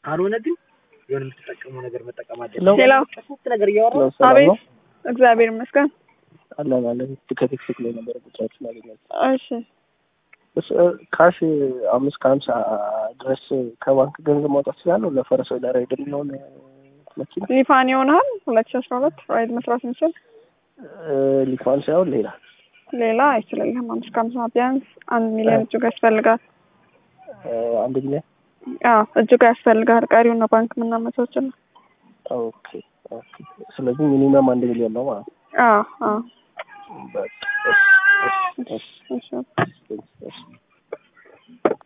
ካልሆነ ግን የሆነ የምትጠቀመው ነገር መጠቀም አለብህ። ሌላው ነገር እያወራሁ አቤት እግዚአብሔር ይመስገን አላላለ ትከትክ ላይ ነበር ብቻችሁ ማለት እሺ ካሽ 550 ድረስ ከባንክ ገንዘብ ማውጣት ይችላል ለፈረስ ለራይድ ነው መኪና ሊፋን ይሆናል 2012 ራይድ መስራት እንችል ሊፋን ሳይሆን ሌላ አይችልም 550 ቢያንስ 1 ሚሊዮን እጅ ጋር ያስፈልጋል 1 ሚሊዮን እጅ ጋር ያስፈልጋል ቀሪውን ነው ባንክ ምናመቻቸው ኦኬ ስለዚህ ሚኒመም 1 ሚሊዮን ነው ማለት በቃ እሺ